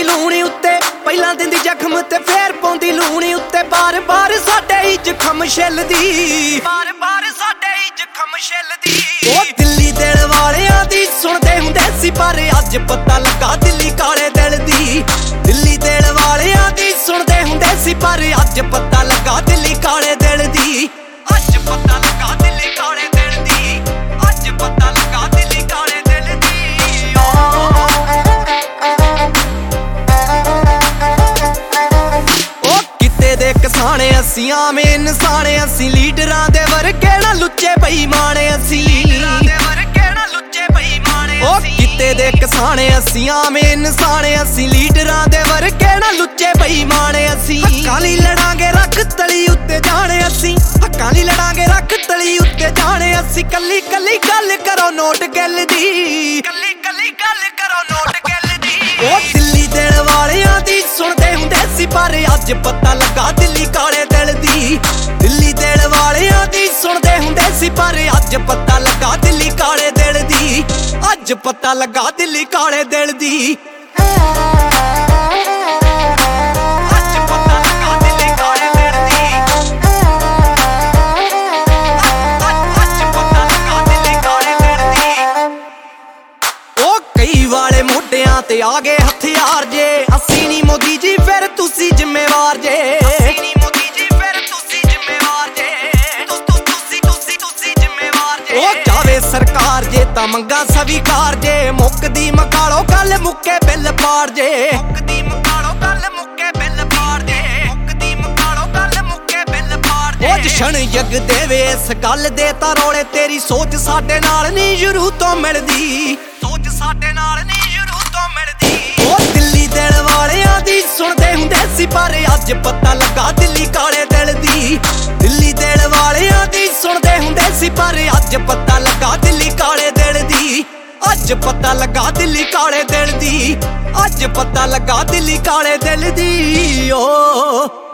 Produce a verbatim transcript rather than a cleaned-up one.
ਲੂਣੀ ਉੱਤੇ ਪਹਿਲਾਂ ਦਿੰਦੀ ਜ਼ਖਮ ਤੇ ਫੇਰ ਪਾਉਂਦੀ ਲੂਣੀ ਉੱਤੇ ਬਾਰ ਬਾਰ ਸਾਡੇ ਹੀ ਜ਼ਖਮ ਛਿੱਲਦੀ ਬਾਰ ਬਾਰ ਸਾਡੇ ਹੀ ਜ਼ਖਮ ਛਿੱਲਦੀ ਉਹ ਦਿੱਲੀ ਦਿਲ ਵਾਲਿਆਂ ਦੀ ਸੁਣਦੇ ਹੁੰਦੇ ਸੀ ਪਰ ਅੱਜ ਪਤਾ ਲੱਗਾ ਦਿੱਲੀ ਕਾਲੇ ਦਿਲ ਦੀ ਦਿੱਲੀ ਦਿਲ ਵਾਲਿਆਂ ਦੀ ਸੁਣਦੇ ਹੁੰਦੇ ਸੀ ਪਰ ਅੱਜ ਪਤਾ ਲੱਗਾ ਦਿੱਲੀ ਕਾਲੇ ਦਿਲ ਦੀ ਅੱਜ ਪਤਾ ਲੱਗਾ ਦਿੱਲੀ ਕਾਲੇ ਦਿਲ ਦੀ ਅੱਜ ਪਤਾ ਲੱਗਾ ਦਿੱਲੀ ਕਾਲੇ ਦਿਲ ਦੀ ਉਹ ਕਿਤੇ ਦੇ ਕਿਸਾਨੇ ਅਸੀਂ ਆਵੇਂ ਇਨਸਾਨ ਅਸੀਂ ਲੀਡਰਾਂ ਦੇ ਵਰਗੇ ਨਾ ਲੁੱਚੇ ਬੇਈਮਾਨ ਅਸੀਂ ਲੀਡਰਾਂ ਦੇ ਵਰਗੇ ਨਾ ਲੁੱਚੇ ਬੇਈਮਾਨ ਉਹ ਕਿਤੇ ਦੇ ਕਿਸਾਨੇ ਅਸੀਂ ਆਵੇਂ ਇਨਸਾਨ ਅਸੀਂ ਲੀਡਰਾਂ ਦੇ ਵਰਗੇ ਨਾ ਲੁੱਚੇ ਬੇਈਮਾਨ ਅਸੀਂ ਹੱਕਾਂ ਲਈ ਲੜਾਂਗੇ ਰੱਖ ਤਲੀ ਉੱਤੇ ਜਾਣੇ ਅਸੀਂ ਹੱਕਾਂ ਲਈ ਲੜਾਂਗੇ ਰੱਖ ਤਲੀ ਉੱਤੇ ਜਾਣੇ ਅਸੀਂ ਕੱਲੀ ਕੱਲੀ ਗੱਲ ਕਰੋ ਨੋਟ ਗੱਲ ਦੀ ਕੱਲੀ ਕੱਲੀ ਗੱਲ ਕਰੋ ਨੋਟ ਗੱਲ ਦੀ ਉਹ ਦਿੱਲੀ ਦਿਲ ਵਾਲਿਆਂ ਦੀ ਸੁਣਦੇ ਹੁੰਦੇ ਸੀ ਪਰ ਅੱਜ ਪਤਾ ਲੱਗਾ ਦਿੱਲੀ ਕਾਲੇ ਦਿਲ ਦੀ ਦਿੱਲੀ ਦਿਲ ਵਾਲਿਆਂ ਦੀ ਸੁਣਦੇ ਹੁੰਦੇ ਸੀ ਪਰ ਅੱਜ ਪਤਾ ਲੱਗਾ ਦਿੱਲੀ ਕਾਲੇ ਦਿਲ ਦੀ ਅੱਜ ਪਤਾ ਲੱਗਾ ਦਿੱਲੀ ਕਾਲੇ ਦਿਲ ਦੀ ਵਾਲੇ ਮੋਢਿਆਂ ਤੇ ਆ ਗਏ ਹਥਿਆਰ ਜੇ ਅਸੀਂ ਨੀ ਮੋਦੀ ਜੀ ਫਿਰ ਤੁਸੀਂ ਜ਼ਿੰਮੇਵਾਰ ਜੇ ਅਸੀਂ ਨੀ ਮੋਦੀ ਜੀ ਫਿਰ ਤੁਸੀਂ ਜ਼ਿੰਮੇਵਾਰ ਜੇ ਤੁਸੀਂ ਤੁਸੀਂ ਤੁਸੀਂ ਜ਼ਿੰਮੇਵਾਰ ਜੇ ਉਹ ਚਾਵੇ ਸਰਕਾਰ ਜੇ ਤਾਂ ਮੰਗਾ ਸਵੀਕਾਰ ਜੇ ਮੁੱਕਦੀ ਮਕਾਲੋ ਗੱਲ ਮੁੱਕੇ ਬਿੱਲ ਪਾੜ ਜੇ ਮੁੱਕਦੀ ਮਕਾਲੋ ਗੱਲ ਮੁੱਕੇ ਬਿੱਲ ਪਾੜ ਜੇ ਮੁੱਕਦੀ ਮਕਾਲੋ ਗੱਲ ਮੁੱਕੇ ਬਿੱਲ ਪਾੜ ਜੇ ਉਹ ਜਸ਼ਨ ਜਗ ਦੇਵੇ ਇਸ ਗੱਲ ਦੇ ਤਾਂ ਰੋਲੇ ਤੇਰੀ ਸੋਚ ਸਾਡੇ ਨਾਲ ਨਹੀਂ ਸ਼ੁਰੂ ਤੋਂ ਮਿਲਦੀ ਸੋਚ ਸਾਡੇ ਨਾਲ ਨਹੀਂ ਸ਼ੁਰੂ ਤੋਂ ਮਿਲਦੀ ਉਹ ਦਿੱਲੀ ਦਿਲ ਵਾਲਿਆਂ ਦੀ ਸੁਣਦੇ ਹੁੰਦੇ ਸੀ ਪਰ ਅੱਜ ਪਤਾ ਲੱਗਾ ਦਿੱਲੀ ਕਾਲੇ ਦਿਲ ਦੀ ਦਿੱਲੀ ਦਿਲ ਵਾਲਿਆਂ ਦੀ ਸੁਣਦੇ ਹੁੰਦੇ ਸੀ ਪਰ ਅੱਜ ਪਤਾ ਲੱਗਾ ਦਿੱਲੀ ਕਾਲੇ ਦਿਲ ਦੀ ਅੱਜ ਪਤਾ ਲੱਗਾ ਦਿੱਲੀ ਕਾਲੇ ਦਿਲ ਦੀ ਅੱਜ ਪਤਾ ਲੱਗਾ ਦਿੱਲੀ ਕਾਲੇ ਦਿਲ ਦੀ ਓ